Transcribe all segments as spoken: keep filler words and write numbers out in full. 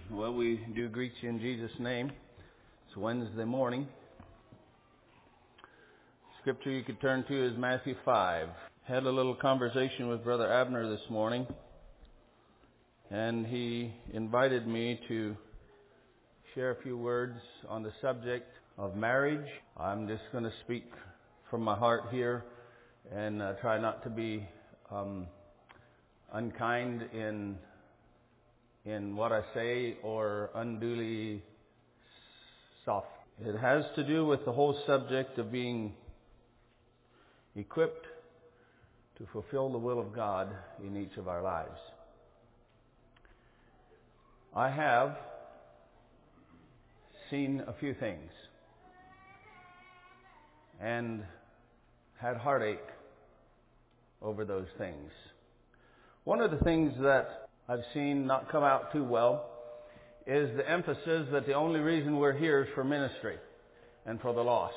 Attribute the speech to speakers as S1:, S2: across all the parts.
S1: Well, we do greet you in Jesus' name. It's Wednesday morning. Scripture you could turn to is Matthew five. Had a little conversation with Brother Abner this morning, and he invited me to share a few words on the subject of marriage. I'm just going to speak from my heart here and uh, try not to be um, unkind in in what I say or unduly soft. It has to do with the whole subject of being equipped to fulfill the will of God in each of our lives. I have seen a few things and had heartache over those things. One of the things that I've seen not come out too well is the emphasis that the only reason we're here is for ministry and for the lost.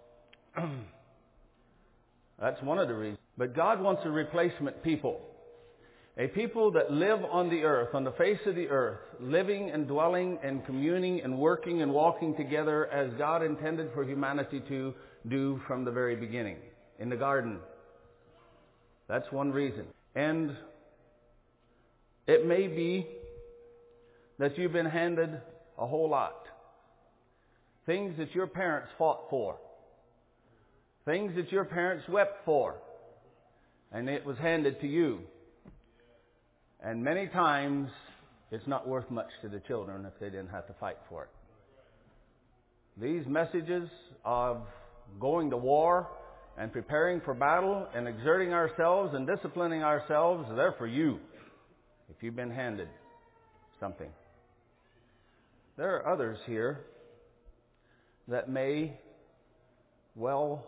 S1: That's one of the reasons. But God wants a replacement people. A people that live on the earth, on the face of the earth, living and dwelling and communing and working and walking together as God intended for humanity to do from the very beginning, in the garden. That's one reason. And it may be that you've been handed a whole lot. Things that your parents fought for. Things that your parents wept for. And it was handed to you. And many times, it's not worth much to the children if they didn't have to fight for it. These messages of going to war and preparing for battle and exerting ourselves and disciplining ourselves, they're for you if you've been handed something. There are others here that may well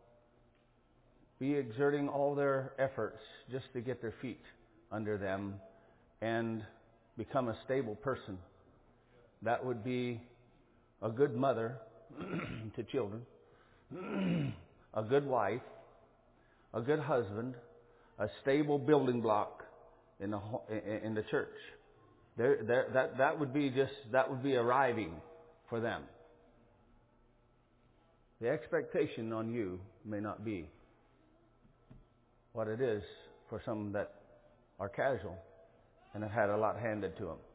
S1: be exerting all their efforts just to get their feet under them and become a stable person. That would be a good mother to children, a good wife, a good husband, a stable building block in the in the church. There, there, that that would be just that would be arriving for them. The expectation on you may not be what it is for some that are casual and have had a lot handed to them.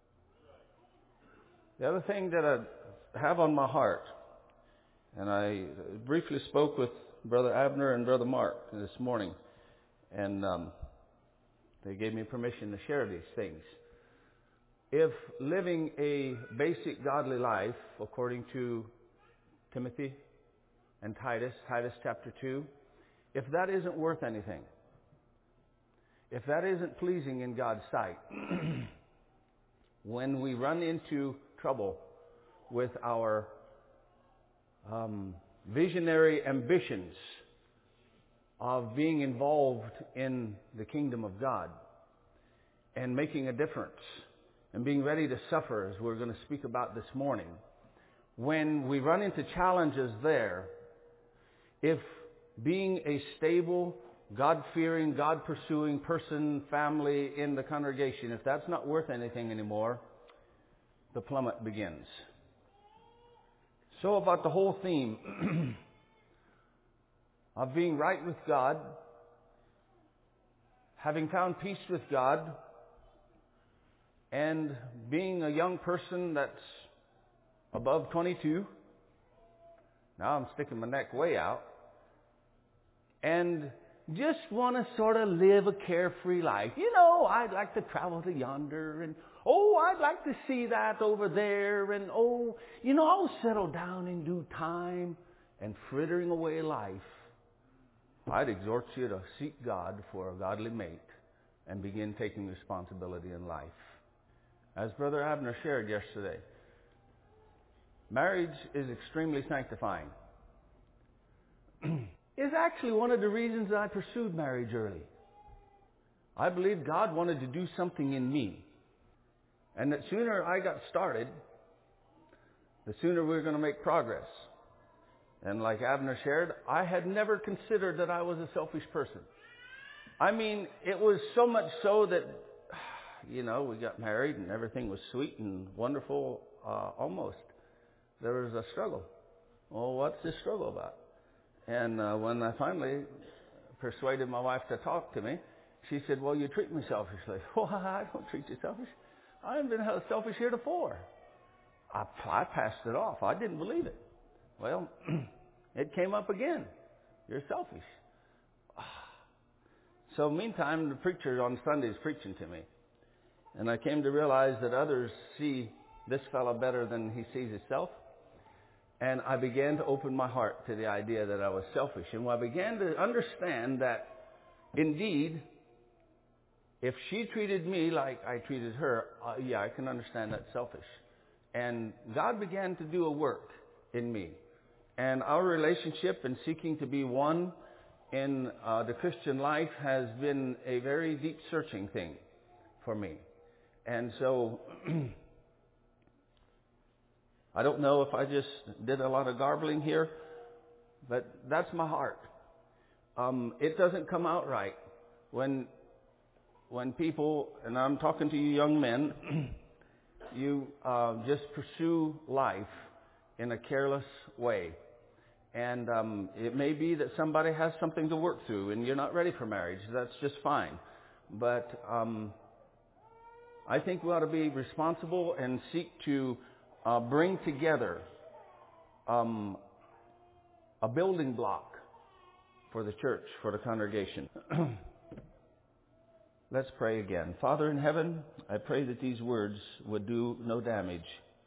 S1: The other thing that I have on my heart, and I briefly spoke with Brother Abner and Brother Mark this morning, and um, they gave me permission to share these things. If living a basic godly life, according to Timothy and Titus, Titus chapter two, if that isn't worth anything, if that isn't pleasing in God's sight, when we run into trouble with our um, visionary ambitions of being involved in the kingdom of God and making a difference and being ready to suffer, as we're going to speak about this morning, when we run into challenges there, if being a stable, God-fearing, God-pursuing person, family in the congregation, if that's not worth anything anymore, the plummet begins. So about the whole theme of being right with God, having found peace with God, and being a young person that's above twenty-two, now I'm sticking my neck way out, and just want to sort of live a carefree life. You know, I'd like to travel to yonder, and oh, I'd like to see that over there, and oh, you know, I'll settle down in due time, and frittering away life. I'd exhort you to seek God for a godly mate and begin taking responsibility in life. As Brother Abner shared yesterday, marriage is extremely sanctifying. Is actually one of the reasons that I pursued marriage early. I believe God wanted to do something in me. And that sooner I got started, the sooner we were going to make progress. And like Abner shared, I had never considered that I was a selfish person. I mean, it was so much so that, you know, we got married and everything was sweet and wonderful, uh, almost. There was a struggle. Well, what's this struggle about? And uh, when I finally persuaded my wife to talk to me, she said, well, you treat me selfishly. Well, I don't treat you selfish. I haven't been selfish heretofore. I, I passed it off. I didn't believe it. Well, it came up again. You're selfish. So meantime, the preacher on Sunday is preaching to me. And I came to realize that others see this fellow better than he sees himself. And I began to open my heart to the idea that I was selfish. And I began to understand that, indeed, if she treated me like I treated her, uh, yeah, I can understand that's selfish. And God began to do a work in me. And our relationship and seeking to be one in uh, the Christian life has been a very deep searching thing for me. And so I don't know if I just did a lot of garbling here, but that's my heart. Um, it doesn't come out right when when people, and I'm talking to you young men, you uh, just pursue life in a careless way. And um, it may be that somebody has something to work through and you're not ready for marriage. That's just fine. But um, I think we ought to be responsible and seek to uh, bring together um, a building block for the church, for the congregation. Let's pray again. Father in heaven, I pray that these words would do no damage.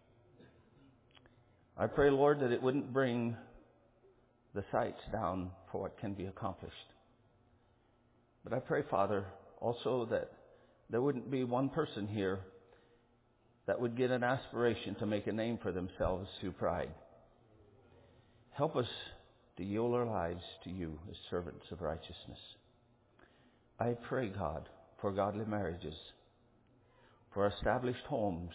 S1: I pray, Lord, that it wouldn't bring the sights down for what can be accomplished. But I pray, Father, also that there wouldn't be one person here that would get an aspiration to make a name for themselves through pride. Help us to yield our lives to you as servants of righteousness. I pray, God, for godly marriages, for established homes.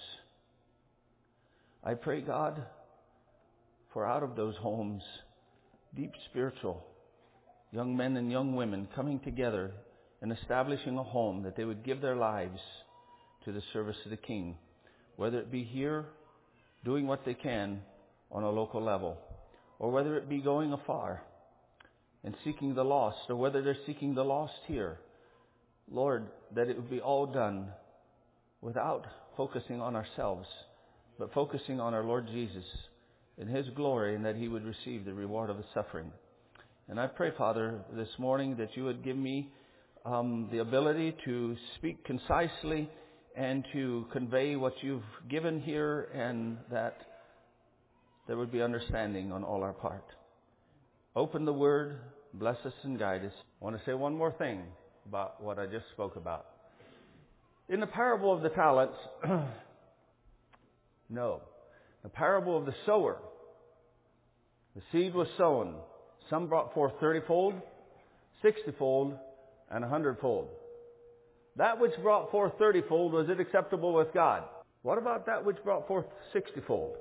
S1: I pray, God, for out of those homes, deep spiritual young men and young women coming together and establishing a home that they would give their lives to the service of the King, whether it be here doing what they can on a local level, or whether it be going afar and seeking the lost, or whether they're seeking the lost here. Lord, that it would be all done without focusing on ourselves, but focusing on our Lord Jesus in His glory, and that He would receive the reward of His suffering. And I pray, Father, this morning that you would give me um, the ability to speak concisely and to convey what you've given here, and that there would be understanding on all our part. Open the Word, bless us and guide us. I want to say one more thing about what I just spoke about. In the parable of the talents, no, the parable of the sower, the seed was sown. Some brought forth thirty-fold, sixty-fold, and a hundred-fold. That which brought forth thirty-fold, was it acceptable with God? What about that which brought forth sixty-fold?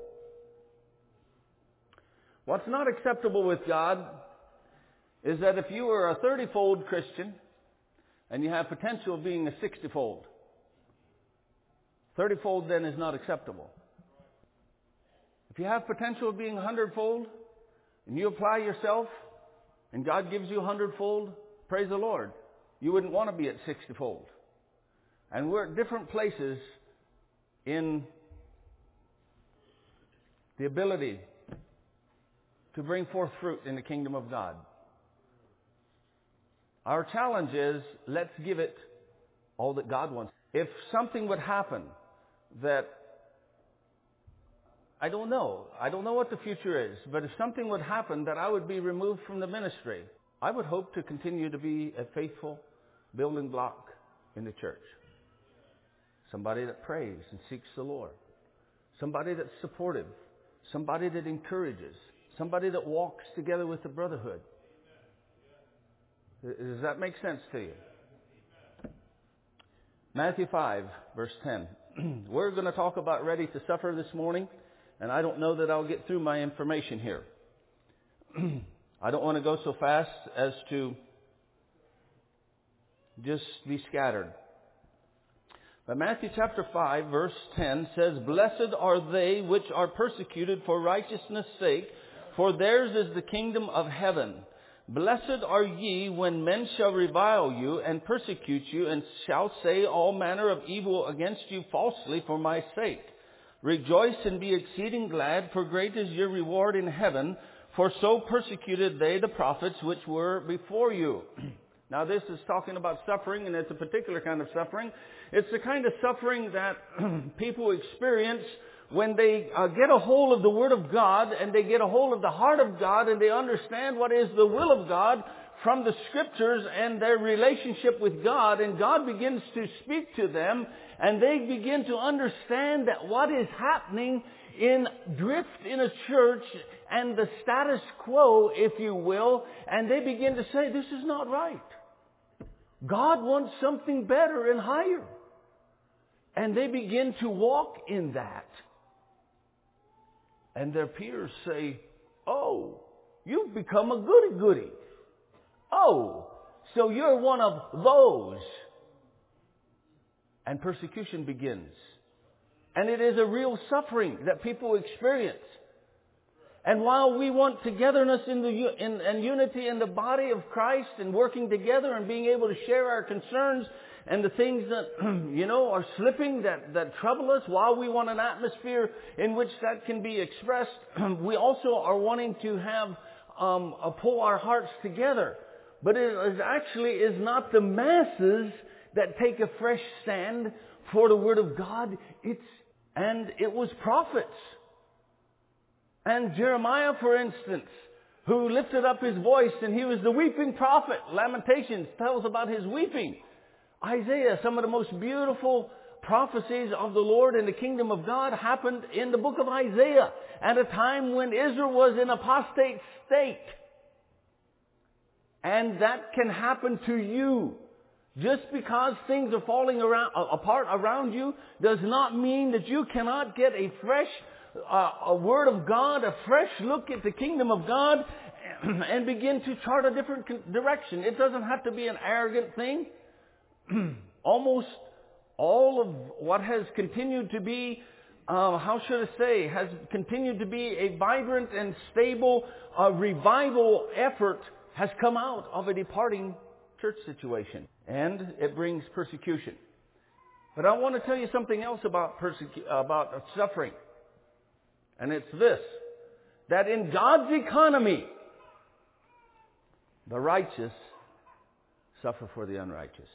S1: What's not acceptable with God is that if you are a thirty-fold Christian and you have potential of being a sixty-fold, thirty-fold then is not acceptable. If you have potential of being a hundred-fold and you apply yourself and God gives you a hundred-fold, praise the Lord. You wouldn't want to be at sixty-fold. And we're at different places in the ability to bring forth fruit in the kingdom of God. Our challenge is, let's give it all that God wants. If something would happen that, I don't know, I don't know what the future is, but if something would happen that I would be removed from the ministry, I would hope to continue to be a faithful building block in the church. Somebody that prays and seeks the Lord. Somebody that's supportive. Somebody that encourages. Somebody that walks together with the brotherhood. Does that make sense to you? Matthew five, verse ten. We're going to talk about ready to suffer this morning, and I don't know that I'll get through my information here. I don't want to go so fast as to just be scattered. But Matthew chapter five, verse ten says, "Blessed are they which are persecuted for righteousness' sake, for theirs is the kingdom of heaven. Blessed are ye when men shall revile you and persecute you, and shall say all manner of evil against you falsely for my sake. Rejoice and be exceeding glad, for great is your reward in heaven, for so persecuted they the prophets which were before you." Now this is talking about suffering, and it's a particular kind of suffering. It's the kind of suffering that people experience when they uh, get a hold of the Word of God, and they get a hold of the heart of God, and they understand what is the will of God from the Scriptures and their relationship with God, and God begins to speak to them, and they begin to understand that what is happening in drift in a church and the status quo, if you will, and they begin to say, this is not right. God wants something better and higher. And they begin to walk in that. And their peers say, oh, you've become a goody-goody. Oh, so you're one of those. And persecution begins. And it is a real suffering that people experience. And while we want togetherness in the in, and unity in the body of Christ, and working together and being able to share our concerns and the things that, you know, are slipping that, that trouble us, while we want an atmosphere in which that can be expressed, we also are wanting to have, um, uh, pull our hearts together. But it is actually is not the masses that take a fresh stand for the Word of God. It's, and it was prophets. And Jeremiah, for instance, who lifted up his voice, and he was the weeping prophet. Lamentations tells about his weeping. Isaiah, some of the most beautiful prophecies of the Lord in the kingdom of God happened in the book of Isaiah, at a time when Israel was in apostate state. And that can happen to you. Just because things are falling around, apart around you does not mean that you cannot get a fresh uh, a word of God, a fresh look at the kingdom of God, and begin to chart a different direction. It doesn't have to be an arrogant thing. Almost all of what has continued to be, uh, how should I say, has continued to be a vibrant and stable uh, revival effort has come out of a departing church situation. And it brings persecution. But I want to tell you something else about persecu- about suffering. And it's this, that in God's economy, the righteous suffer for the unrighteous.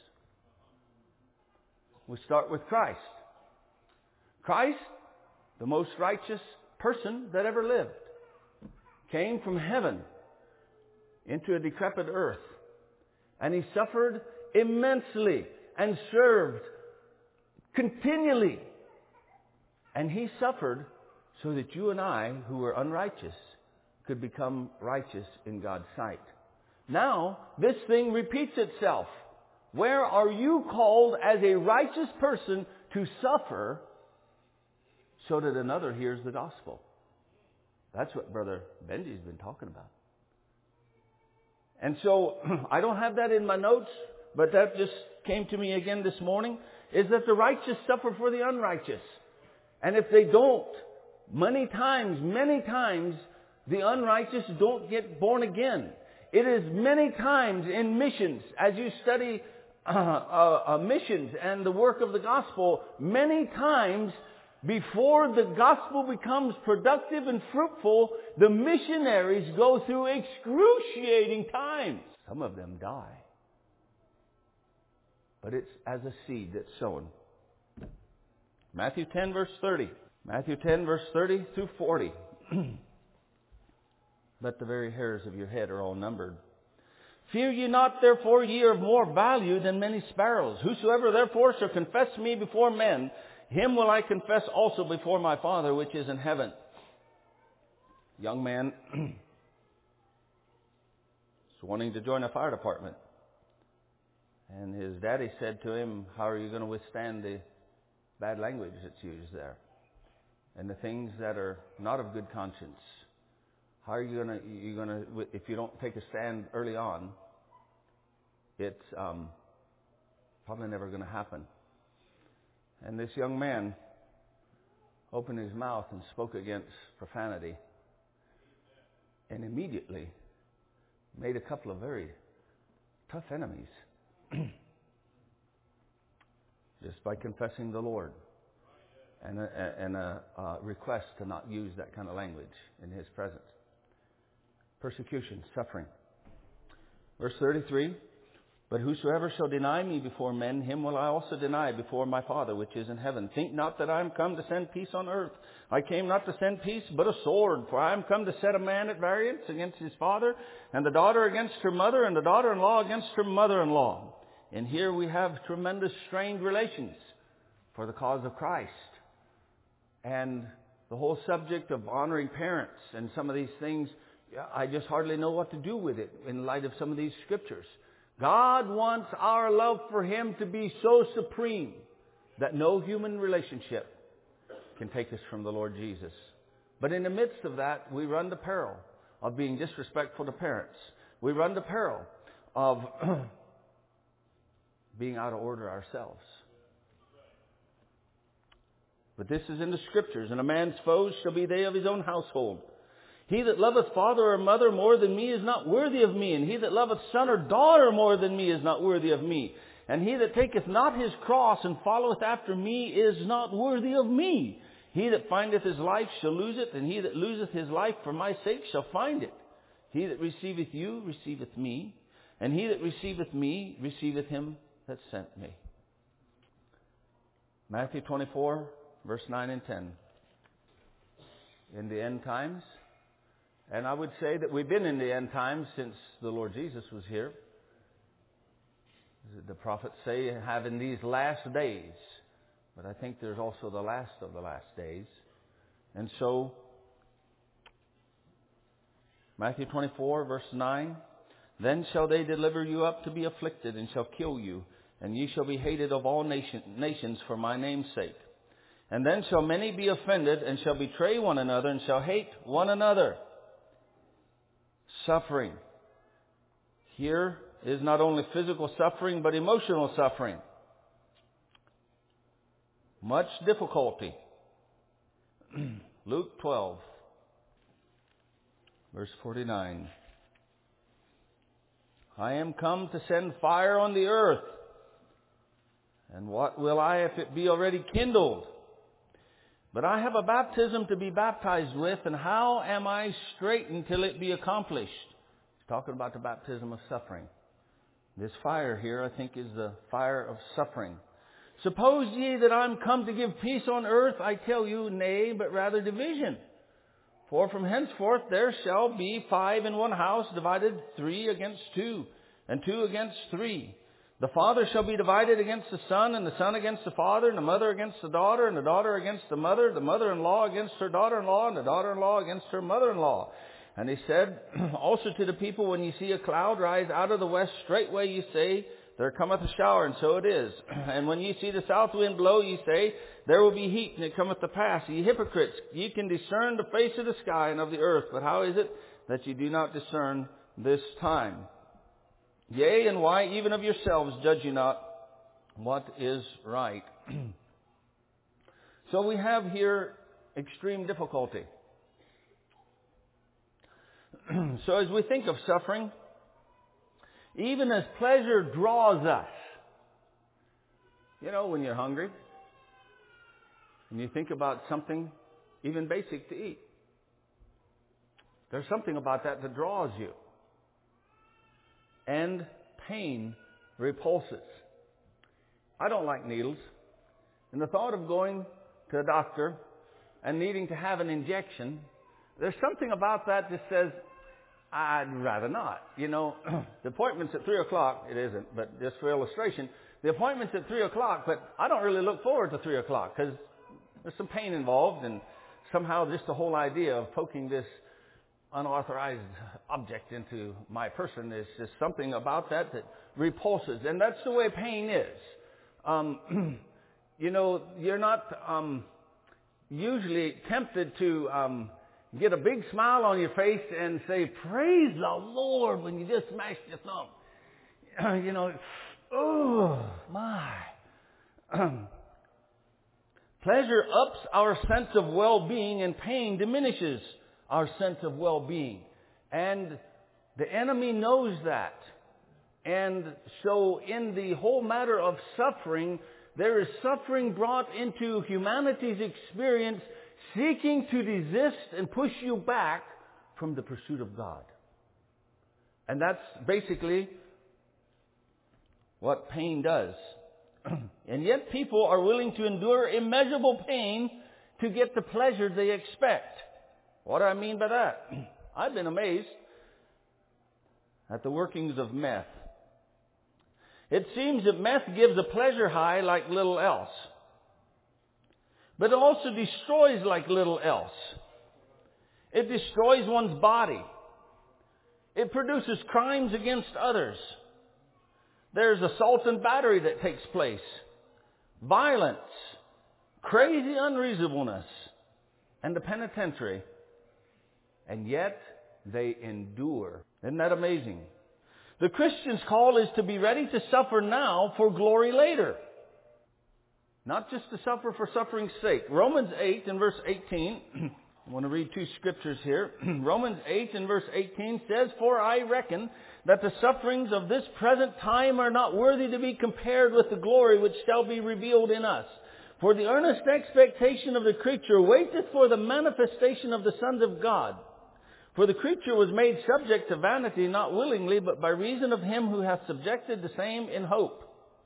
S1: We start with Christ. Christ, the most righteous person that ever lived, came from heaven into a decrepit earth. And He suffered immensely and served continually. And He suffered so that you and I, who were unrighteous, could become righteous in God's sight. Now, this thing repeats itself. Where are you called as a righteous person to suffer so that another hears the gospel? That's what Brother Benji's been talking about. And so, I don't have that in my notes, but that just came to me again this morning, is that the righteous suffer for the unrighteous. And if they don't, many times, many times, the unrighteous don't get born again. It is many times in missions, as you study uh, uh, uh, missions and the work of the gospel, many times before the gospel becomes productive and fruitful, the missionaries go through excruciating times. Some of them die. But it's as a seed that's sown. Matthew ten, verse thirty. Matthew ten, verse thirty through forty. But the very hairs of your head are all numbered. Fear ye not, therefore, ye are of more value than many sparrows. Whosoever therefore shall confess me before men, him will I confess also before my Father which is in heaven. Young man is wanting to join a fire department. And his daddy said to him, how are you going to withstand the bad language that's used there? And the things that are not of good conscience. How are you going to, you're going to, if you don't take a stand early on, it's um, probably never going to happen. And this young man opened his mouth and spoke against profanity, and immediately made a couple of very tough enemies just by confessing the Lord and a, and a, a request to not use that kind of language in his presence. Persecution, suffering. Verse thirty-three, but whosoever shall deny me before men, him will I also deny before my Father which is in heaven. Think not that I am come to send peace on earth. I came not to send peace, but a sword. For I am come to set a man at variance against his father, and the daughter against her mother, and the daughter-in-law against her mother-in-law. And here we have tremendous strained relations for the cause of Christ. And the whole subject of honoring parents and some of these things, I just hardly know what to do with it in light of some of these scriptures. God wants our love for Him to be so supreme that no human relationship can take us from the Lord Jesus. But in the midst of that, we run the peril of being disrespectful to parents. We run the peril of being out of order ourselves. But this is in the Scriptures. And a man's foes shall be they of his own household. He that loveth father or mother more than me is not worthy of me. And he that loveth son or daughter more than me is not worthy of me. And he that taketh not his cross and followeth after me is not worthy of me. He that findeth his life shall lose it, and he that loseth his life for my sake shall find it. He that receiveth you receiveth me, and he that receiveth me receiveth him that sent me. Matthew twenty-four, verse nine and ten. In the end times, and I would say that we've been in the end times since the Lord Jesus was here. The prophets say, have in these last days. But I think there's also the last of the last days. And so, Matthew twenty-four, verse nine, then shall they deliver you up to be afflicted, and shall kill you, and ye shall be hated of all nation, nations for my name's sake. And then shall many be offended, and shall betray one another, and shall hate one another. Suffering. Here is not only physical suffering, but emotional suffering. Much difficulty. Luke twelve, verse forty-nine. I am come to send fire on the earth. And what will I if it be already kindled? But I have a baptism to be baptized with, and how am I straitened till it be accomplished? He's talking about the baptism of suffering. This fire here, I think, is the fire of suffering. Suppose ye that I am come to give peace on earth? I tell you, nay, but rather division. For from henceforth there shall be five in one house, divided three against two, and two against three. The father shall be divided against the son, and the son against the father, and the mother against the daughter, and the daughter against the mother, the mother-in-law against her daughter-in-law, and the daughter-in-law against her mother-in-law. And he said also to the people, when ye see a cloud rise out of the west, straightway ye say, there cometh a shower, and so it is. And when ye see the south wind blow, ye say, there will be heat, and it cometh to pass. Ye hypocrites, ye can discern the face of the sky and of the earth, but how is it that ye do not discern this time? Yea, and why even of yourselves judge ye not what is right? So we have here extreme difficulty. So as we think of suffering, even as pleasure draws us, you know, when you're hungry, and you think about something even basic to eat, there's something about that that draws you. And pain repulses. I don't like needles. And the thought of going to a doctor and needing to have an injection, there's something about that that says, I'd rather not. You know, the appointment's at three o'clock. It isn't, but just for illustration, the appointment's at three o'clock, but I don't really look forward to three o'clock because there's some pain involved, and somehow just the whole idea of poking this unauthorized object into my person is just something about that that repulses. And that's the way pain is. Um, you know, you're not um, usually tempted to um, get a big smile on your face and say, praise the Lord, when you just smash your thumb. You know, oh, my. Pleasure ups our sense of well-being, and pain diminishes our sense of well-being. And the enemy knows that. And so in the whole matter of suffering, there is suffering brought into humanity's experience, seeking to resist and push you back from the pursuit of God. And that's basically what pain does. And yet people are willing to endure immeasurable pain to get the pleasure they expect. What do I mean by that? I've been amazed at the workings of meth. It seems that meth gives a pleasure high like little else. But it also destroys like little else. It destroys one's body. It produces crimes against others. There's assault and battery that takes place. Violence, crazy unreasonableness, and the penitentiary. And yet they endure. Isn't that amazing? The Christian's call is to be ready to suffer now for glory later. Not just to suffer for suffering's sake. Romans eight and verse eighteen. I want to read two scriptures here. Romans eight and verse eighteen says, "For I reckon that the sufferings of this present time are not worthy to be compared with the glory which shall be revealed in us. For the earnest expectation of the creature waiteth for the manifestation of the sons of God. For the creature was made subject to vanity, not willingly, but by reason of him who hath subjected the same in hope."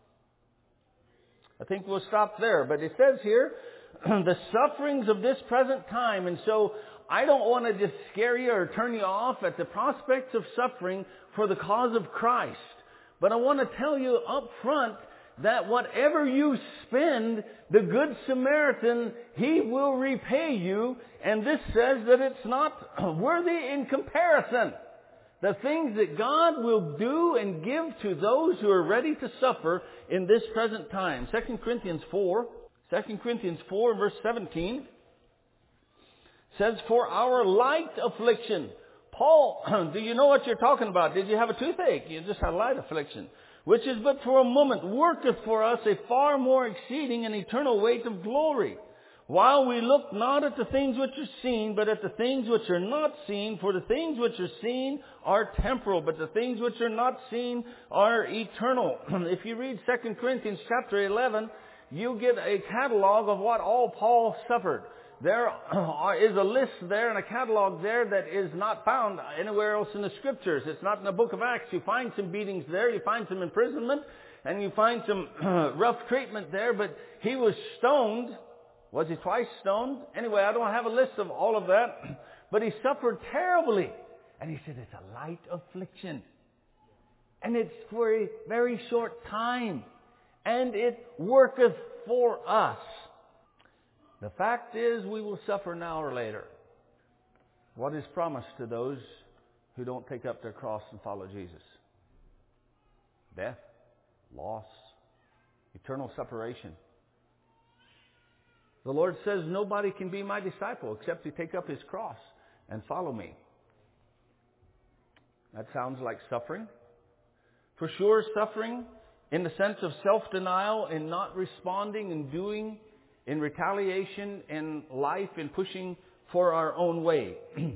S1: I think we'll stop there. But it says here, the sufferings of this present time. And so I don't want to just scare you or turn you off at the prospects of suffering for the cause of Christ. But I want to tell you up front that whatever you spend, the Good Samaritan, He will repay you. And this says that it's not worthy in comparison. The things that God will do and give to those who are ready to suffer in this present time. Second Corinthians four, Second Corinthians four verse seventeen says, "For our light affliction." Paul, do you know what you're talking about? Did you have a toothache? You just had light affliction. "Which is but for a moment, worketh for us a far more exceeding and eternal weight of glory. While we look not at the things which are seen, but at the things which are not seen. For the things which are seen are temporal, but the things which are not seen are eternal." If you read Second Corinthians chapter eleven, you get a catalog of what all Paul suffered. There is a list there and a catalog there that is not found anywhere else in the Scriptures. It's not in the book of Acts. You find some beatings there, you find some imprisonment, and you find some rough treatment there, but he was stoned. Was he twice stoned? Anyway, I don't have a list of all of that. But he suffered terribly. And he said, it's a light affliction. And it's for a very short time. And it worketh for us. The fact is, we will suffer now or later. What is promised to those who don't take up their cross and follow Jesus? Death, loss, eternal separation. The Lord says nobody can be my disciple except to take up his cross and follow me. That sounds like suffering. For sure, suffering in the sense of self-denial and not responding and doing in retaliation in life and pushing for our own way.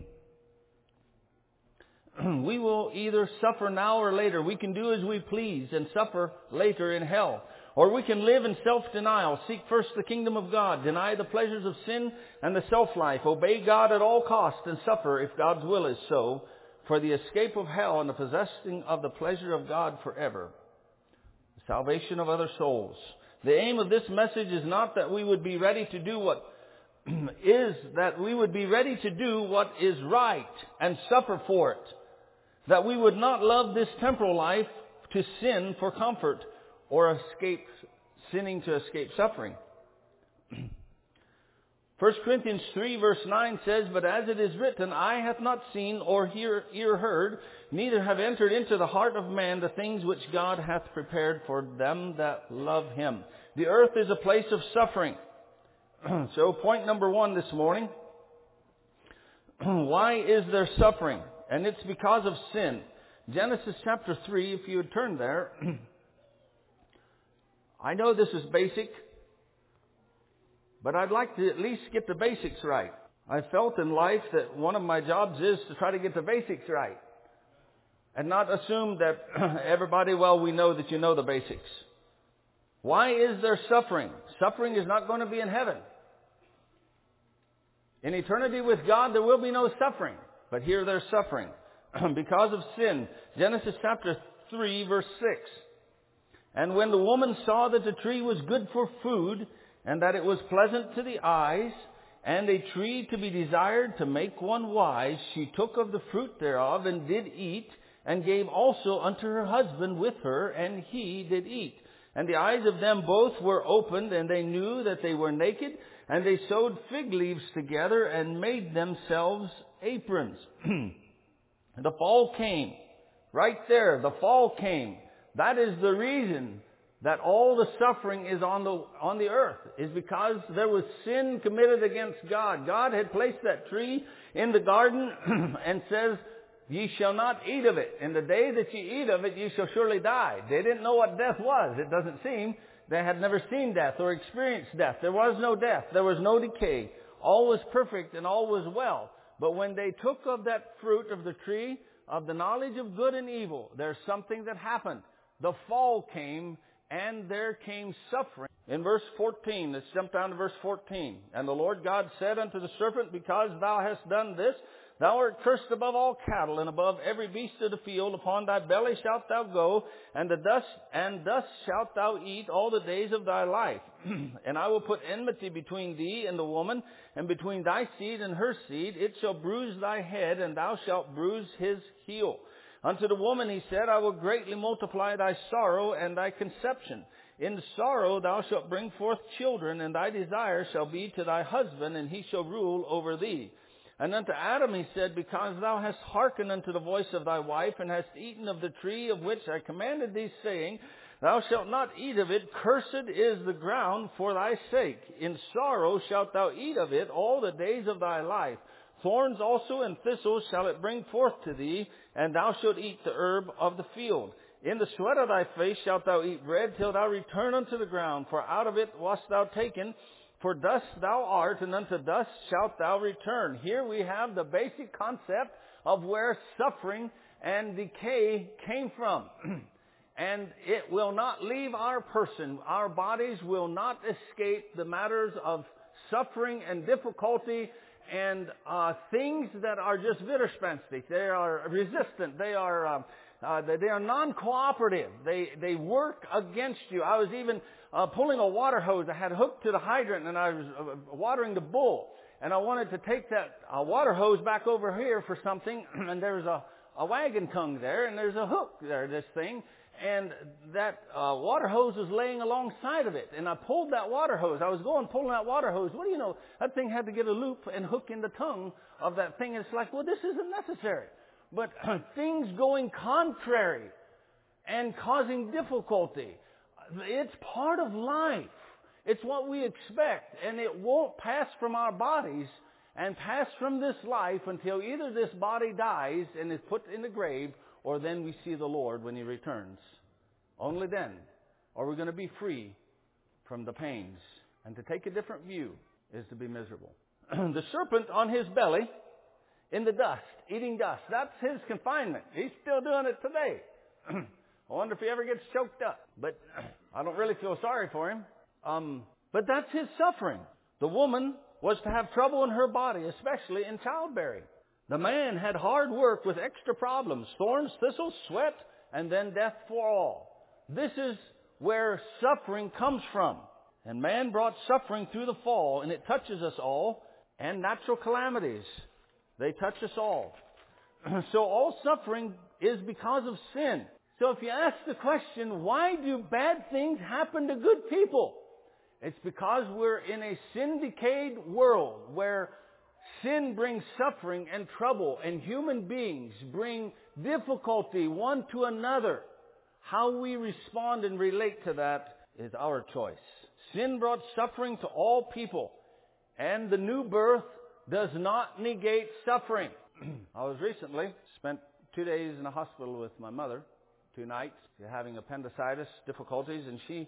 S1: We will either suffer now or later. We can do as we please and suffer later in hell. Or we can live in self-denial, seek first the kingdom of God, deny the pleasures of sin and the self-life, obey God at all costs, and suffer, if God's will is so, for the escape of hell and the possessing of the pleasure of God forever. The salvation of other souls. The aim of this message is not that we would be ready to do what is, that we would be ready to do what is right and suffer for it. That we would not love this temporal life to sin for comfort, or escape sinning to escape suffering. First Corinthians three verse nine says, "But as it is written, eye hath not seen or hear, ear heard, neither have entered into the heart of man the things which God hath prepared for them that love him." The earth is a place of suffering. So point number one this morning. Why is there suffering? And it's because of sin. Genesis chapter three, if you would turn there. I know this is basic, but I'd like to at least get the basics right. I felt in life that one of my jobs is to try to get the basics right. And not assume that everybody, well, we know that you know the basics. Why is there suffering? Suffering is not going to be in heaven. In eternity with God, there will be no suffering. But here there's suffering because of sin. Genesis chapter three, verse six. And when the woman saw that the tree was good for food, and that it was pleasant to the eyes, and a tree to be desired to make one wise, she took of the fruit thereof, and did eat, and gave also unto her husband with her, and he did eat. And the eyes of them both were opened, and they knew that they were naked, and they sewed fig leaves together, and made themselves aprons. The fall came. Right there, the fall came. That is the reason that all the suffering is on the on the earth, is because there was sin committed against God. God had placed that tree in the garden and says, ye shall not eat of it. In the day that ye eat of it, ye shall surely die. They didn't know what death was. It doesn't seem. They had never seen death or experienced death. There was no death. There was no decay. All was perfect and all was well. But when they took of that fruit of the tree of the knowledge of good and evil, there's something that happened. The fall came, and there came suffering. In verse fourteen, let's jump down to verse fourteen. And the Lord God said unto the serpent, because thou hast done this, thou art cursed above all cattle, and above every beast of the field. Upon thy belly shalt thou go, and the dust and dust shalt thou eat all the days of thy life. And I will put enmity between thee and the woman, and between thy seed and her seed. It shall bruise thy head, and thou shalt bruise his heel. Unto the woman he said, I will greatly multiply thy sorrow and thy conception. In sorrow thou shalt bring forth children, and thy desire shall be to thy husband, and he shall rule over thee. And unto Adam he said, because thou hast hearkened unto the voice of thy wife, and hast eaten of the tree of which I commanded thee, saying, thou shalt not eat of it, cursed is the ground for thy sake. In sorrow shalt thou eat of it all the days of thy life. Thorns also and thistles shall it bring forth to thee, and thou shalt eat the herb of the field. In the sweat of thy face shalt thou eat bread till thou return unto the ground, for out of it wast thou taken. For dust thou art, and unto dust shalt thou return. Here we have the basic concept of where suffering and decay came from. And it will not leave our person. Our bodies will not escape the matters of suffering and difficulty and uh, things that are just widerspenstig. They are resistant. They are uh, uh, they are non-cooperative. They they work against you. I was even uh, pulling a water hose. I had hooked to the hydrant, and I was uh, watering the bull. And I wanted to take that uh, water hose back over here for something. And there's a, a wagon tongue there, and there's a hook there, this thing. And that uh, water hose was laying alongside of it. And I pulled that water hose. I was going pulling that water hose. What do you know? That thing had to get a loop and hook in the tongue of that thing. And it's like, well, this isn't necessary. But things going contrary and causing difficulty, it's part of life. It's what we expect. And it won't pass from our bodies and pass from this life until either this body dies and is put in the grave, or then we see the Lord when He returns. Only then are we going to be free from the pains. And to take a different view is to be miserable. The serpent on his belly in the dust, eating dust. That's his confinement. He's still doing it today. I wonder if he ever gets choked up. But I don't really feel sorry for him. Um, but that's his suffering. The woman was to have trouble in her body, especially in childbearing. The man had hard work with extra problems, thorns, thistles, sweat, and then death for all. This is where suffering comes from. And man brought suffering through the fall, and it touches us all, and natural calamities. They touch us all. So all suffering is because of sin. So if you ask the question, why do bad things happen to good people? It's because we're in a sin-decayed world where sin brings suffering and trouble, and human beings bring difficulty one to another. How we respond and relate to that is our choice. Sin brought suffering to all people, and the new birth does not negate suffering. I was recently spent two days in a hospital with my mother, two nights, having appendicitis difficulties, and she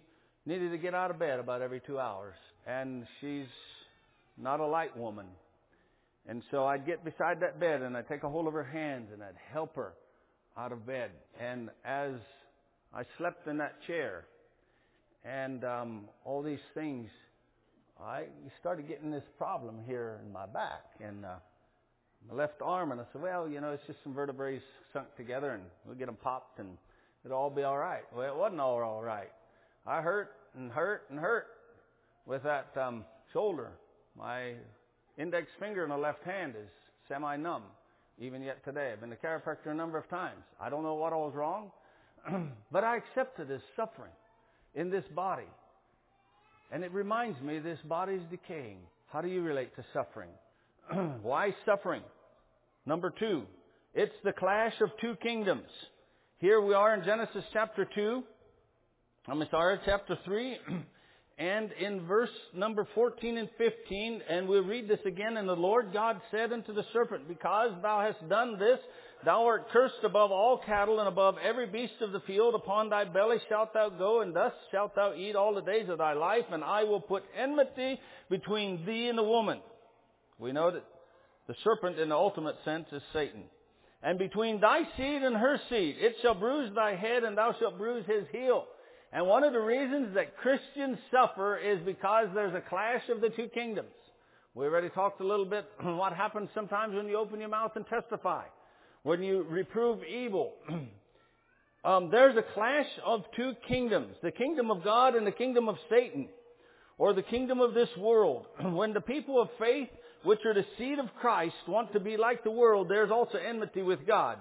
S1: needed to get out of bed about every two hours. And she's not a light woman. And so I'd get beside that bed and I'd take a hold of her hands and I'd help her out of bed. And as I slept in that chair and um, all these things, I started getting this problem here in my back and uh, my left arm. And I said, well, you know, it's just some vertebrae sunk together and we'll get them popped and it'll all be all right. Well, it wasn't all all right. I hurt and hurt and hurt with that um, shoulder. My index finger in the left hand is semi-numb, even yet today. I've been to the chiropractor a number of times. I don't know what all was wrong, but I accepted this suffering in this body. And it reminds me this body is decaying. How do you relate to suffering? Why suffering? Number two, it's the clash of two kingdoms. Here we are in Genesis chapter two. I'm sorry, chapter three, and in verse number fourteen and fifteen, and we'll read this again. And the Lord God said unto the serpent, because thou hast done this, thou art cursed above all cattle and above every beast of the field. Upon thy belly shalt thou go, and thus shalt thou eat all the days of thy life. And I will put enmity between thee and the woman. We know that the serpent in the ultimate sense is Satan. And between thy seed and her seed, it shall bruise thy head, and thou shalt bruise his heel. And one of the reasons that Christians suffer is because there's a clash of the two kingdoms. We already talked a little bit what happens sometimes when you open your mouth and testify. When you reprove evil. um, there's a clash of two kingdoms. The kingdom of God and the kingdom of Satan. Or the kingdom of this world. When the people of faith, which are the seed of Christ, want to be like the world, there's also enmity with God.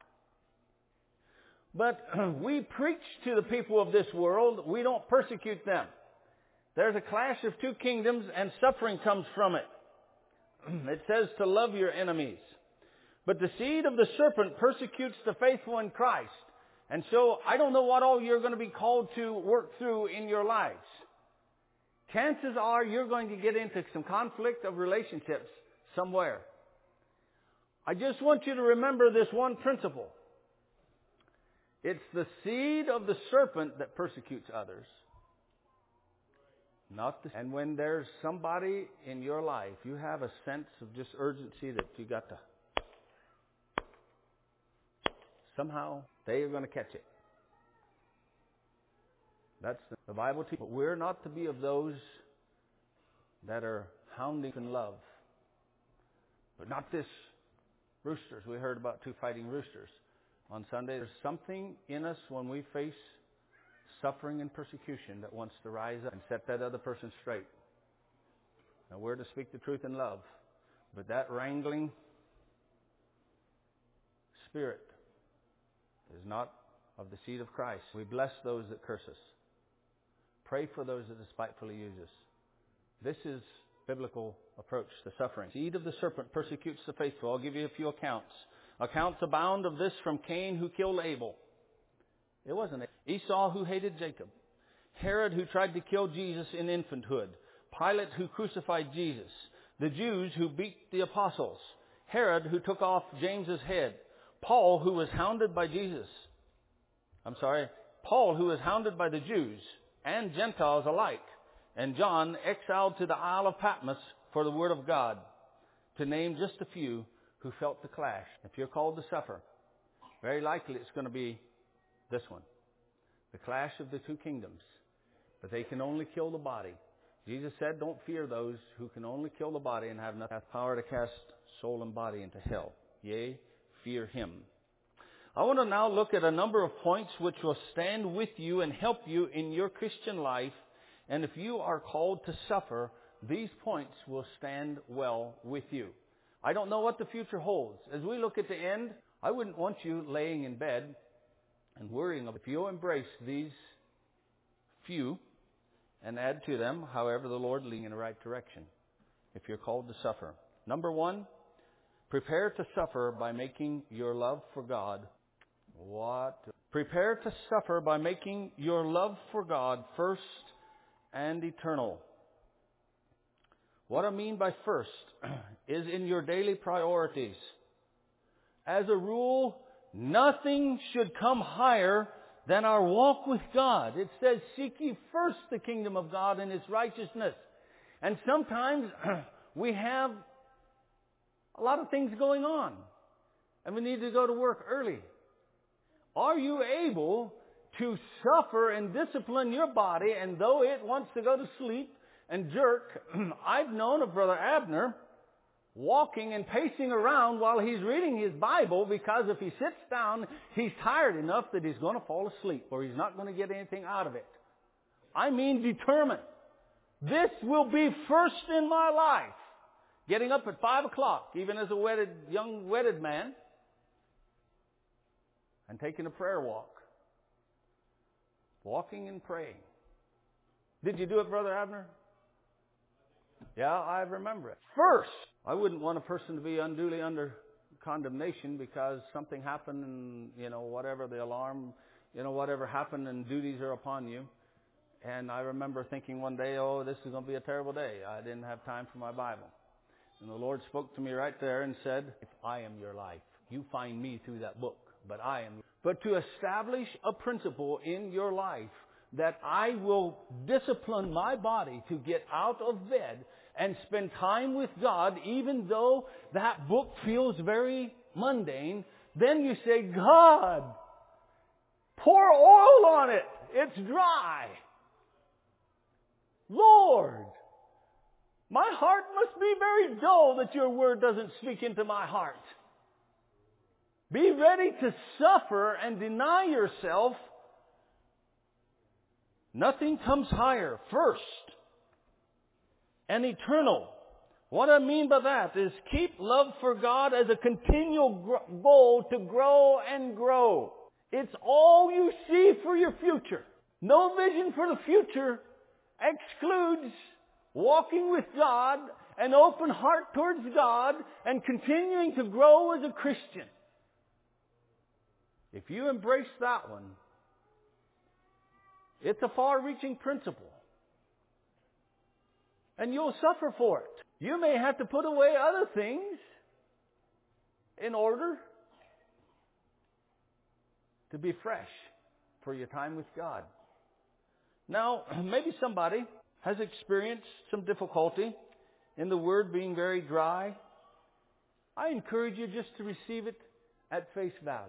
S1: But we preach to the people of this world. We don't persecute them. There's a clash of two kingdoms and suffering comes from it. It says to love your enemies. But the seed of the serpent persecutes the faithful in Christ. And so I don't know what all you're going to be called to work through in your lives. Chances are you're going to get into some conflict of relationships somewhere. I just want you to remember this one principle. It's the seed of the serpent that persecutes others. Not the, and when there's somebody in your life, you have a sense of just urgency that you got to, somehow they are going to catch it. That's the, the Bible teaches. But we're not to be of those that are hounding in love. But not this roosters. We heard about two fighting roosters on Sunday. There's something in us when we face suffering and persecution that wants to rise up and set that other person straight. Now we're to speak the truth in love. But that wrangling spirit is not of the seed of Christ. We bless those that curse us. Pray for those that despitefully use us. This is biblical approach to suffering. Seed of the serpent persecutes the faithful. I'll give you a few accounts. Accounts abound of this from Cain, who killed Abel. It wasn't Esau, who hated Jacob. Herod, who tried to kill Jesus in infanthood. Pilate, who crucified Jesus. The Jews, who beat the apostles. Herod, who took off James's head. Paul, who was hounded by Jesus. I'm sorry. Paul, who was hounded by the Jews and Gentiles alike. And John, exiled to the Isle of Patmos for the Word of God. To name just a few who felt the clash. If you're called to suffer, very likely it's going to be this one. The clash of the two kingdoms. But they can only kill the body. Jesus said, don't fear those who can only kill the body and have nothing. Have power to cast soul and body into hell. Yea, fear him. I want to now look at a number of points which will stand with you and help you in your Christian life. And if you are called to suffer, these points will stand well with you. I don't know what the future holds. As we look at the end, I wouldn't want you laying in bed and worrying. If you'll embrace these few and add to them, however the Lord leads in the right direction, if you're called to suffer. Number one, prepare to suffer by making your love for God. What? Prepare to suffer by making your love for God first and eternal. What I mean by first is in your daily priorities. As a rule, nothing should come higher than our walk with God. It says, seek ye first the kingdom of God and His righteousness. And sometimes we have a lot of things going on, and we need to go to work early. Are you able to suffer and discipline your body, and though it wants to go to sleep and jerk? I've known of Brother Abner walking and pacing around while he's reading his Bible, because if he sits down, he's tired enough that he's going to fall asleep, or he's not going to get anything out of it. I mean determined. This will be first in my life. Getting up at five o'clock, even as a wedded, young wedded man, and taking a prayer walk. Walking and praying. Did you do it, Brother Abner? Yeah, I remember it. First, I wouldn't want a person to be unduly under condemnation because something happened and, you know, whatever, the alarm, you know, whatever happened and duties are upon you. And I remember thinking one day, oh, this is going to be a terrible day. I didn't have time for my Bible. And the Lord spoke to me right there and said, if I am your life, you find me through that book, but I am. But to establish a principle in your life that I will discipline my body to get out of bed and spend time with God, even though that book feels very mundane, then you say, God, pour oil on it. It's dry. Lord, my heart must be very dull that your word doesn't speak into my heart. Be ready to suffer and deny yourself. Nothing comes higher. First and eternal. What I mean by that is keep love for God as a continual goal to grow and grow. It's all you see for your future. No vision for the future excludes walking with God, an open heart towards God, and continuing to grow as a Christian. If you embrace that one, it's a far-reaching principle. And you'll suffer for it. You may have to put away other things in order to be fresh for your time with God. Now, maybe somebody has experienced some difficulty in the Word being very dry. I encourage you just to receive it at face value.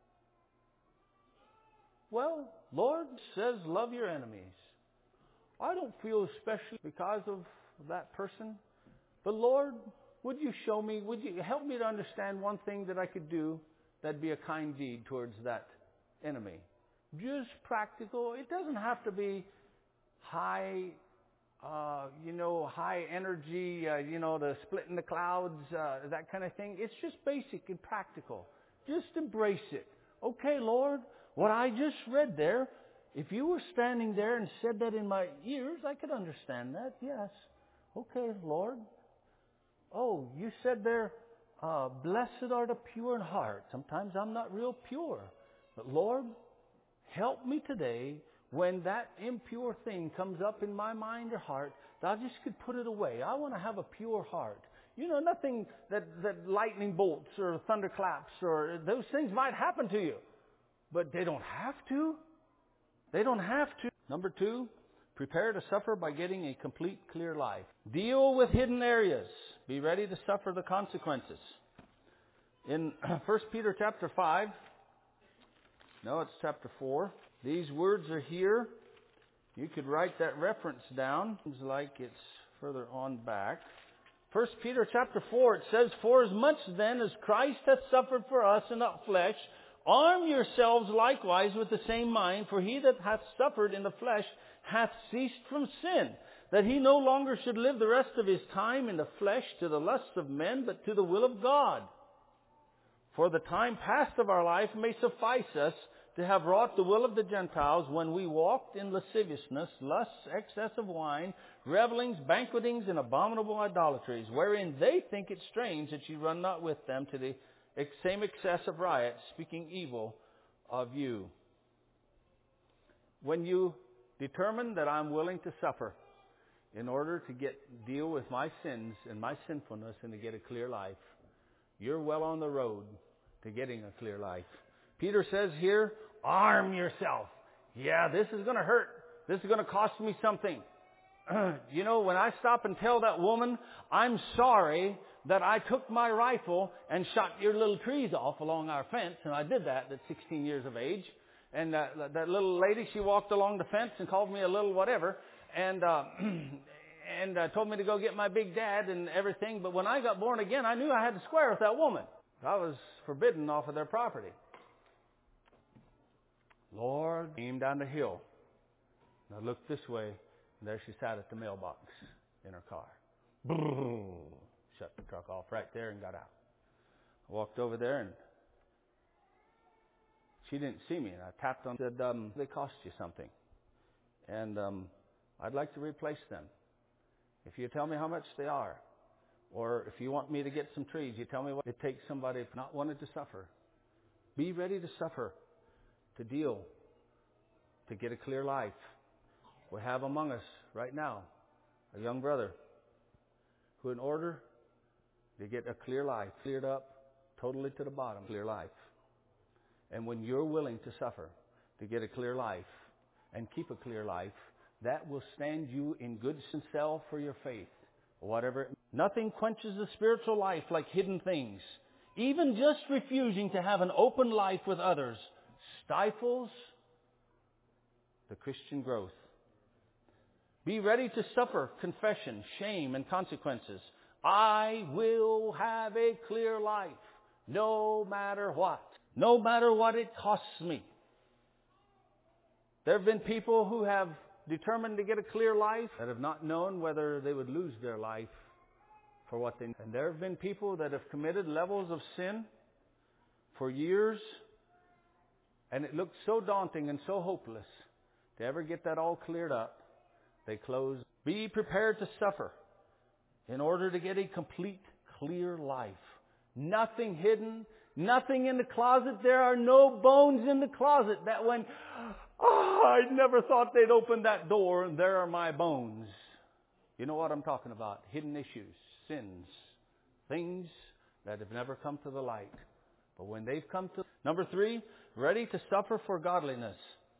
S1: Well, Lord says love your enemies. I don't feel especially because of that person. But Lord, would you show me, would you help me to understand one thing that I could do that'd be a kind deed towards that enemy? Just practical. It doesn't have to be high, uh, you know, high energy, uh, you know, the split in the clouds, uh, that kind of thing. It's just basic and practical. Just embrace it. Okay, Lord, what I just read there, if you were standing there and said that in my ears, I could understand that. Yes. Okay, Lord. Oh, you said there, uh, blessed are the pure in heart. Sometimes I'm not real pure. But Lord, help me today when that impure thing comes up in my mind or heart, that I just could put it away. I want to have a pure heart. You know, nothing that, that lightning bolts or thunderclaps or those things might happen to you. But they don't have to. They don't have to. Number two, prepare to suffer by getting a complete, clear life. Deal with hidden areas. Be ready to suffer the consequences. In First Peter chapter five, no, it's chapter four. These words are here. You could write that reference down. Seems like it's further on back. First Peter chapter four, it says, For as much then as Christ hath suffered for us in the flesh, arm yourselves likewise with the same mind, for he that hath suffered in the flesh hath ceased from sin, that he no longer should live the rest of his time in the flesh to the lusts of men, but to the will of God. For the time past of our life may suffice us to have wrought the will of the Gentiles when we walked in lasciviousness, lusts, excess of wine, revellings, banquetings, and abominable idolatries, wherein they think it strange that ye run not with them to the same excess of riot, speaking evil of you. When you determine that I'm willing to suffer in order to get deal with my sins and my sinfulness and to get a clear life, you're well on the road to getting a clear life. Peter says here, Arm yourself. Yeah, this is going to hurt. This is going to cost me something. You know, when I stop and tell that woman, I'm sorry that I took my rifle and shot your little trees off along our fence, and I did that at sixteen years of age. And uh, that little lady, she walked along the fence and called me a little whatever, and uh, and uh, told me to go get my big dad and everything. But when I got born again, I knew I had to square with that woman. I was forbidden off of their property. Lord, came down the hill. And I looked this way, and there she sat at the mailbox in her car. Boom. Shut the truck off right there and got out. I walked over there, and she didn't see me. And I tapped on and said, um, they cost you something. And um, I'd like to replace them. If you tell me how much they are, or if you want me to get some trees, you tell me what it takes somebody not wanted to suffer. Be ready to suffer, to deal, to get a clear life. We have among us right now a young brother who, in order to get a clear life, cleared up totally to the bottom, clear life. And when you're willing to suffer to get a clear life and keep a clear life, that will stand you in good sell for your faith. Whatever. Nothing quenches the spiritual life like hidden things. Even just refusing to have an open life with others stifles the Christian growth. Be ready to suffer confession, shame, and consequences. I will have a clear life, no matter what. No matter what it costs me. There have been people who have determined to get a clear life that have not known whether they would lose their life for what they... And there have been people that have committed levels of sin for years, and it looked so daunting and so hopeless to ever get that all cleared up. They close. Be prepared to suffer in order to get a complete, clear life. Nothing hidden, nothing in the closet. There are no bones in the closet that when, oh, I never thought they'd open that door and there are my bones. You know what I'm talking about. Hidden issues, sins, things that have never come to the light. But when they've come to... Number three, ready to suffer for godliness.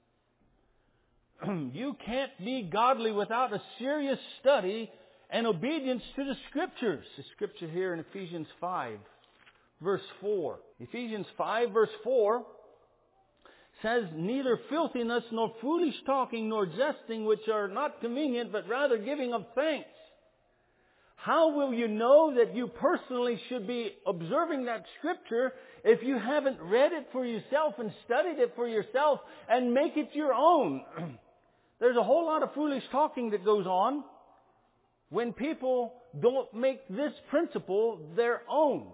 S1: You can't be godly without a serious study and obedience to the Scriptures. The Scripture here in Ephesians five, verse four. Ephesians five, verse four says, neither filthiness, nor foolish talking, nor jesting, which are not convenient, but rather giving of thanks. How will you know that you personally should be observing that Scripture if you haven't read it for yourself and studied it for yourself and make it your own? There's a whole lot of foolish talking that goes on when people don't make this principle their own.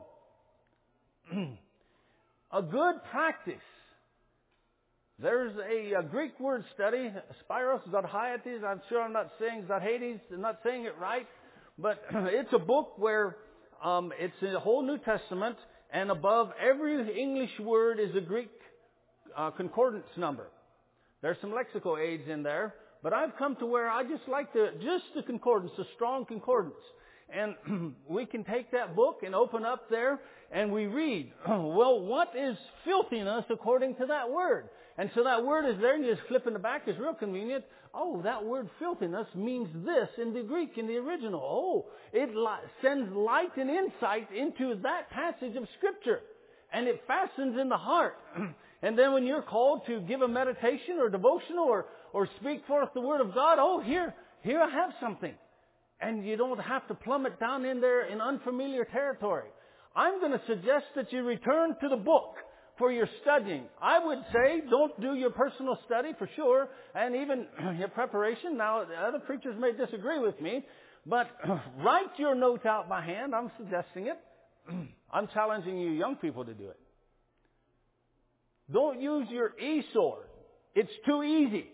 S1: A good practice. There's a, a Greek word study, Spiros Zodhiates. I'm sure I'm not saying Zodhiates, I'm not saying it right, but it's a book where um, it's the whole New Testament, and above every English word is a Greek uh, concordance number. There's some lexical aids in there, but I've come to where I just like the just the concordance, the strong concordance. And we can take that book and open up there and we read, well, what is filthiness according to that word? And so that word is there and you just flip in the back. It's real convenient. Oh, that word filthiness means this in the Greek, in the original. Oh, it li- sends light and insight into that passage of Scripture. And it fastens in the heart. And then when you're called to give a meditation or devotional or, or speak forth the Word of God, oh, here, here I have something. And you don't have to plummet down in there in unfamiliar territory. I'm going to suggest that you return to the book for your studying. I would say don't do your personal study for sure, and even your preparation. Now, other preachers may disagree with me, but write your notes out by hand. I'm suggesting it. I'm challenging you young people to do it. Don't use your e-sword. It's too easy.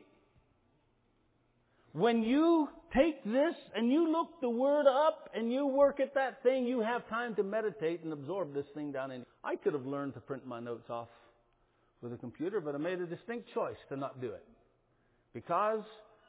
S1: When you take this and you look the Word up and you work at that thing, you have time to meditate and absorb this thing down in. I could have learned to print my notes off with a computer, but I made a distinct choice to not do it. Because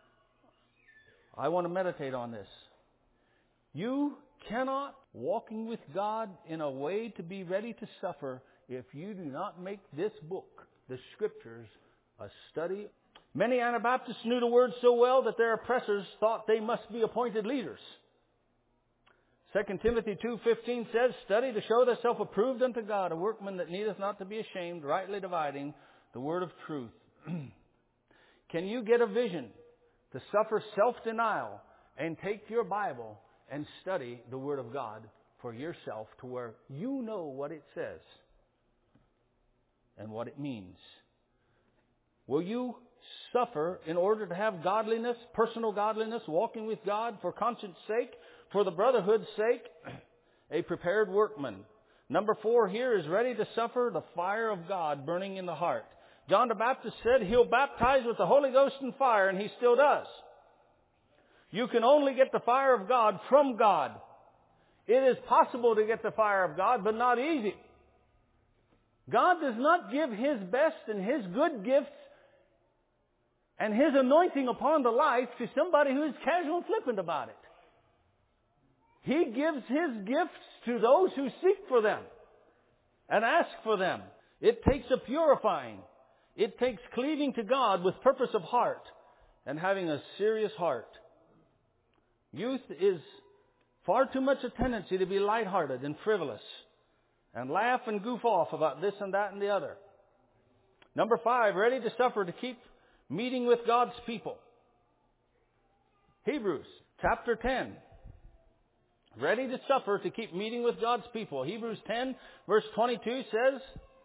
S1: I want to meditate on this. You cannot walking with God in a way to be ready to suffer if you do not make this book, the Scriptures, A study. Many Anabaptists knew the Word so well that their oppressors thought they must be appointed leaders. Second Timothy two fifteen says, "Study to show thyself approved unto God, a workman that needeth not to be ashamed, rightly dividing the word of truth." Can you get a vision to suffer self-denial and take your Bible and study the Word of God for yourself to where you know what it says and what it means? Will you suffer in order to have godliness, personal godliness, walking with God for conscience sake, for the brotherhood's sake? A prepared workman. Number four here is ready to suffer the fire of God burning in the heart. John the Baptist said he'll baptize with the Holy Ghost and fire, and he still does. You can only get the fire of God from God. It is possible to get the fire of God, but not easy. God does not give His best and His good gifts and His anointing upon the life to somebody who is casual and flippant about it. He gives His gifts to those who seek for them and ask for them. It takes a purifying. It takes cleaving to God with purpose of heart and having a serious heart. Youth is far too much a tendency to be lighthearted and frivolous and laugh and goof off about this and that and the other. Number five, ready to suffer to keep meeting with God's people. Hebrews chapter ten. Ready to suffer to keep meeting with God's people. Hebrews ten verse twenty-two says,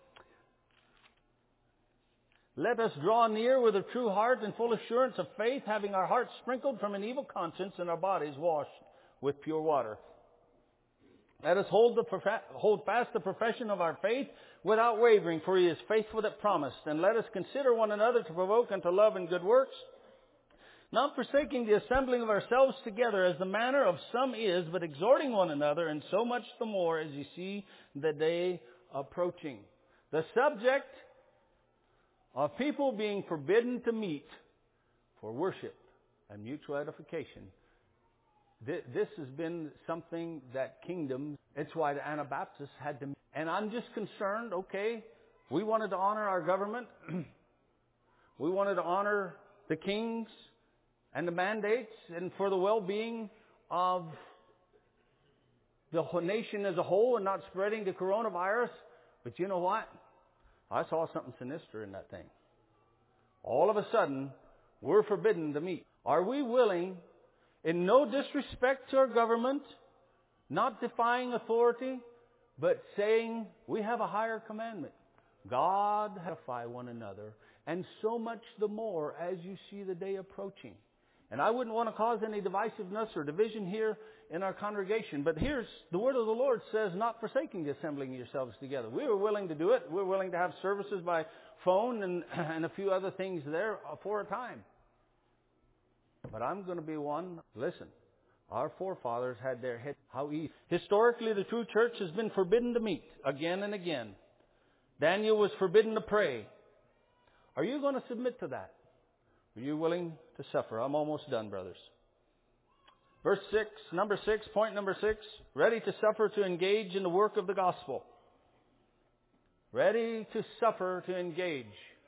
S1: "Let us draw near with a true heart and full assurance of faith, having our hearts sprinkled from an evil conscience and our bodies washed with pure water. Let us hold, the prof- hold fast the profession of our faith without wavering, for He is faithful that promised. And let us consider one another to provoke unto love and good works, not forsaking the assembling of ourselves together as the manner of some is, but exhorting one another, and so much the more as you see the day approaching." The subject of people being forbidden to meet for worship and mutual edification. This has been something that kingdoms, it's why the Anabaptists had to, and I'm just concerned, okay, we wanted to honor our government. We wanted to honor the kings and the mandates and for the well-being of the whole nation as a whole and not spreading the coronavirus. But you know what? I saw something sinister in that thing. All of a sudden, we're forbidden to meet. Are we willing, in no disrespect to our government, not defying authority, but saying we have a higher commandment? God edify one another, and so much the more as you see the day approaching. And I wouldn't want to cause any divisiveness or division here in our congregation. But here's the word of the Lord says, not forsaking the assembling yourselves together. We were willing to do it. We're willing to have services by phone and, and a few other things there for a time. But I'm going to be one. Listen, our forefathers had their head how easy. Historically, the true church has been forbidden to meet again and again. Daniel was forbidden to pray. Are you going to submit to that? Are you willing to suffer? I'm almost done, brothers. Verse six, number six, point number six, ready to suffer to engage in the work of the gospel. Ready to suffer to engage.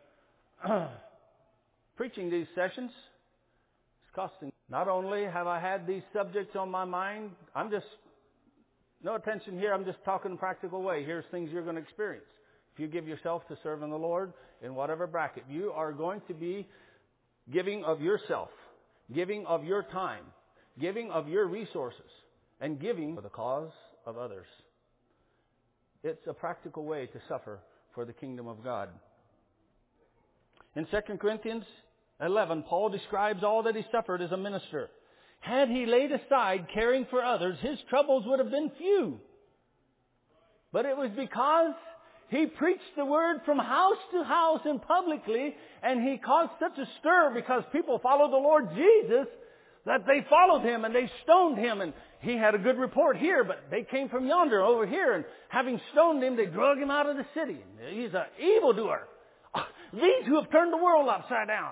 S1: Preaching these sessions is costing. Not only have I had these subjects on my mind, I'm just, no attention here, I'm just talking in a practical way. Here's things you're going to experience. If you give yourself to serving the Lord in whatever bracket, you are going to be giving of yourself, giving of your time, giving of your resources, and giving for the cause of others. It's a practical way to suffer for the kingdom of God. In Second Corinthians eleven, Paul describes all that he suffered as a minister. Had he laid aside caring for others, his troubles would have been few. But it was because he preached the word from house to house and publicly, and he caused such a stir because people followed the Lord Jesus that they followed him and they stoned him. And he had a good report here, but they came from yonder over here, and having stoned him, they drug him out of the city. He's an evildoer. These who have turned the world upside down.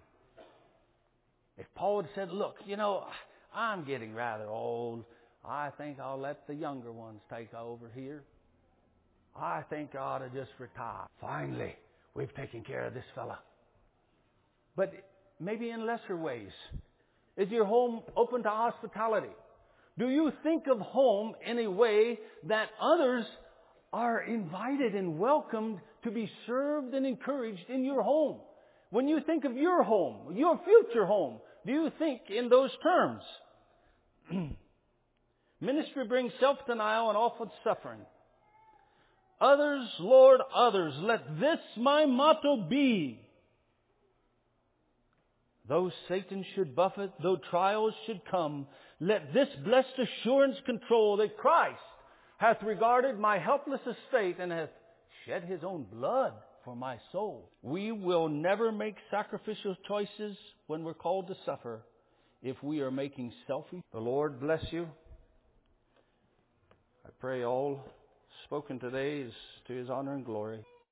S1: If Paul had said, look, you know, I'm getting rather old. I think I'll let the younger ones take over here. I think I ought to just retire. Finally, we've taken care of this fella. but maybe in lesser ways? Is your home open to hospitality? Do you think of home in a way that others are invited and welcomed to be served and encouraged in your home? When you think of your home, your future home, do you think in those terms? Ministry brings self-denial and often suffering. Others, Lord, others, let this my motto be. Though Satan should buffet, though trials should come, let this blessed assurance control that Christ hath regarded my helpless estate and hath shed His own blood for my soul. We will never make sacrificial choices when we're called to suffer if we are making selfish. The Lord bless you. I pray all spoken today is to His honor and glory.